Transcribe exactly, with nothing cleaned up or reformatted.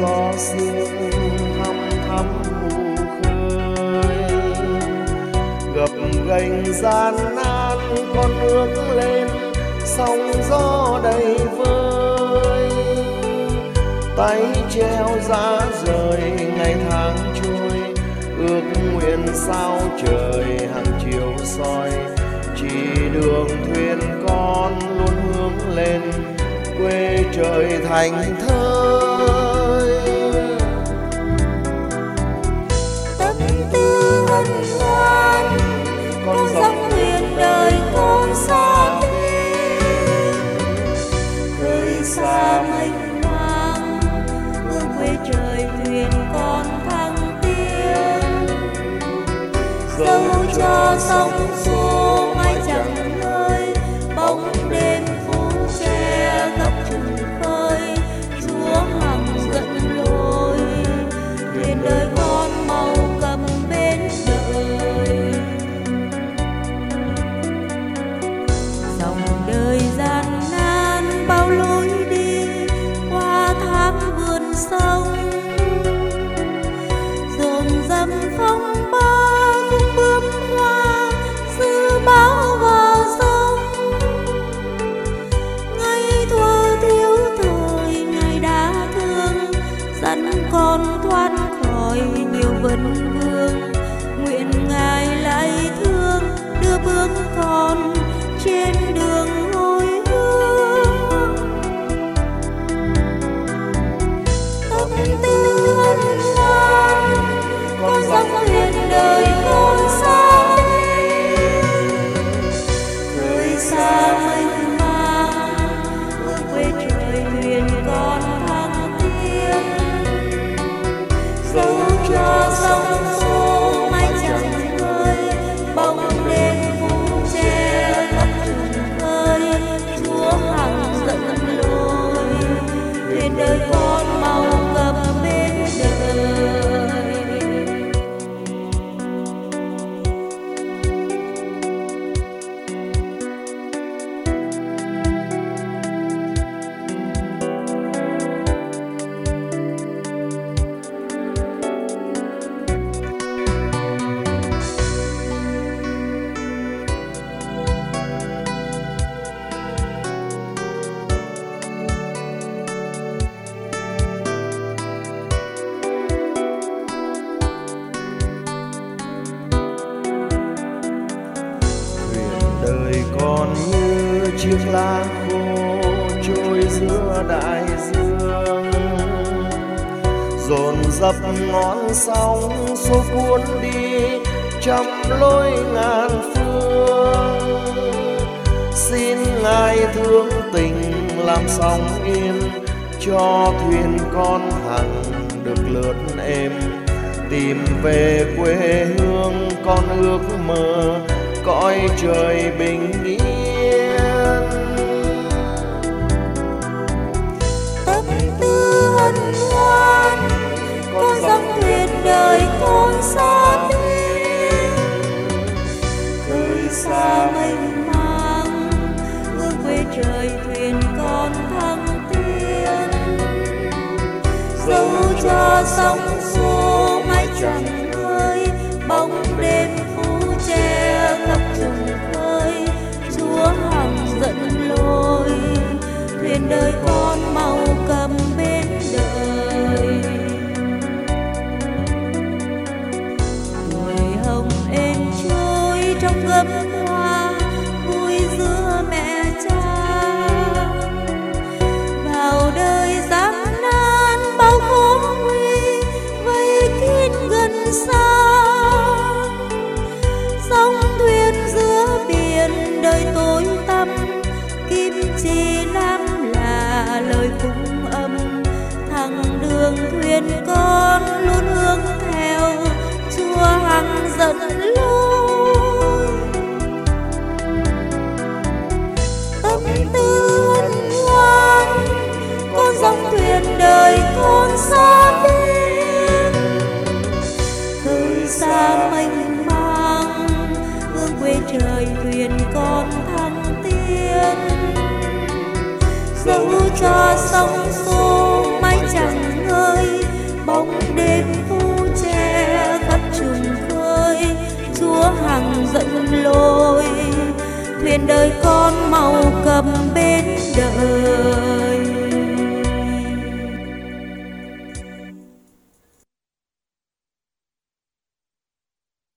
gió sương thăm thắm mù khơi. Gập ghềnh gian nan con nước lên, sóng gió đầy vơi. Tay treo giá rời ngày tháng trôi, ước nguyện sao trời hàng chiều soi. Chỉ đường thuyền con luôn hướng lên, quê trời thành thơi. Tâm tư hân hoan, con dòng thuyền đời con xa bên. Khơi xa mênh mang, hương quê trời thuyền con thăng tiến. Dẫu cho sóng xô mãi chẳng ngơi, bóng đêm phủ che khắp trùng khơi. Chúa hằng dẫn lối, thuyền đời con màu cầm bên đời. Dòng đời gian nan bao lối đi, qua tháng vườn sông. Dồn dập phong ba khung bướm hoa, dư bão vào sông. Ngày thuở thiếu thời, ngày đã thương, dẫn con thoát khỏi nhiều vấn vương. Nguyện Ngài lạy thương, đưa bước con trên đường hồi hương. Tâm tư hân hoan, con dòng thuyền đời con xa bên. Khơi xa mênh mang, hương quê trời thuyền con thăng tiến. Dẫu cho sóng xô mãi chẳng ngơi, bóng đêm phủ che khắp trùng khơi. Chúa hằng dẫn lối, thuyền đời con màu cầm bên đời. Đời còn như chiếc lá khô trôi giữa đại dương. Dồn dập ngọn sóng xô cuốn đi trăm lối ngàn phương. Xin Ngài thương tình làm sóng yên, cho thuyền con hằng được lướt êm. Tìm về quê hương con ước mơ, cõi trời bình yên. Tâm tư hân hoan, con dòng thuyền đời con xa bên. Khơi Xa mênh mang, hương quê trời thuyền con thăng tiến. Dẫu cho sóng xô mãi chẳng ngơi, bóng đêm phủ che khắp trùng khơi. Chúa hằng dẫn lối, thuyền đời con màu cầm bên đời. Tuổi hồng êm trôi trong gấm hoa, vui giữa mẹ cha. Vào đời gian nan bao khổ nguy, vây kín gần xa. Sóng thuyền giữa biển đời tối tăm, kim chỉ nam là lời phúc âm. Thẳng đường thuyền con luôn hướng theo, Chúa hằng dẫn lối. Tâm tư hân hoan, con dòng thuyền đời con xa bên. Khơi xa mênh mang, hương quê trời thuyền con thăng tiến. Dẫu cho sóng xô mãi chẳng ngơi, hằng dẫn lối, thuyền đời con mau cập bến đời.